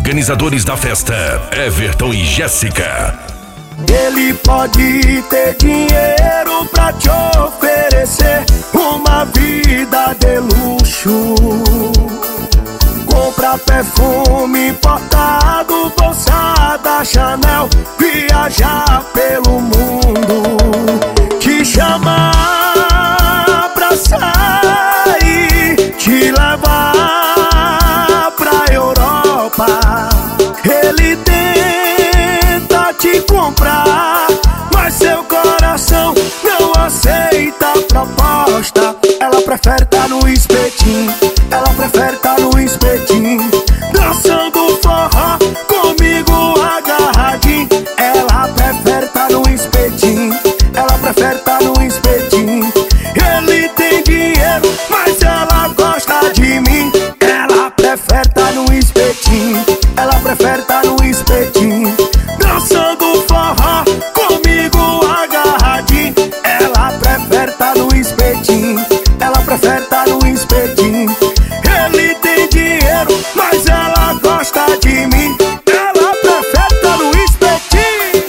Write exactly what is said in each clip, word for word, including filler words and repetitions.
Organizadores da festa, Everton e Jéssica. Ele pode ter dinheiro pra te oferecer uma vida de luxo. Compra perfume importado, bolsa da Chanel, viajar pelo mundo, te chamar pra sair, te levar pra Europa. Ele tenta te comprar, mas seu coração não aceita a proposta. Ela prefere tá no espetinho, ela prefere tá no espetinho, dançando forró comigo agarradinho. Ela prefere tá no espetinho, ela prefere tá no espetinho. Ele tem dinheiro, mas ela gosta de mim. Ela prefere tá no espetinho, ela prefere tá no espetinho, dançando forró comigo agarradinho. Ela prefere tá no espetinho, ela prefere tá no espetinho. Ele tem dinheiro, mas ela gosta de mim. Ela prefere tá no espetinho.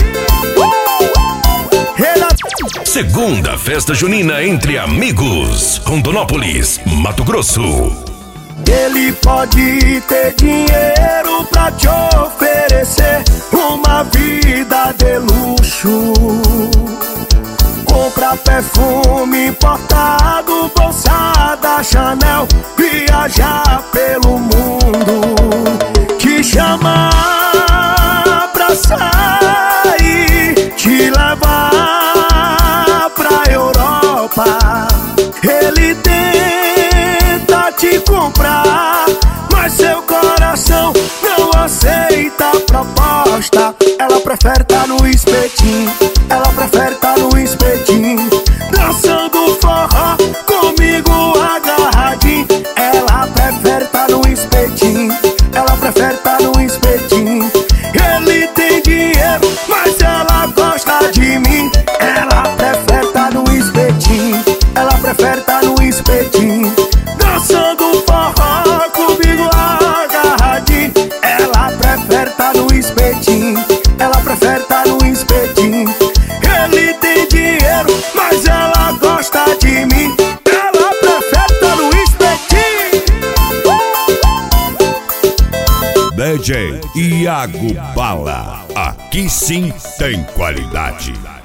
Ela... Segunda festa junina entre amigos, Rondonópolis, Mato Grosso. Ele pode ter dinheiro pra te oferecer uma vida de luxo. Compra perfume importado, bolsa da Chanel, viajar pelo mundo, te chamar pra sair, te levar pra Europa. Ele tenta te comprar, mas seu coração não aceita a proposta. Ela prefere tá no espetinho, ela prefere tá no espetinho, dançando forró comigo agarradinho. Ela prefere tá no espetinho, ela prefere tá no espetinho. Ele tem dinheiro, mas ela gosta de mim. Ela prefere tá no espetinho, ela prefere tá no espetinho, dançando forró comigo agarradinho. Ela prefere tá no espetinho, ela prefere tá no espetinho. Ele tem dinheiro, mas ela gosta de mim. Ela prefere tá no espetinho. D J Iago Bala, aqui sim tem qualidade.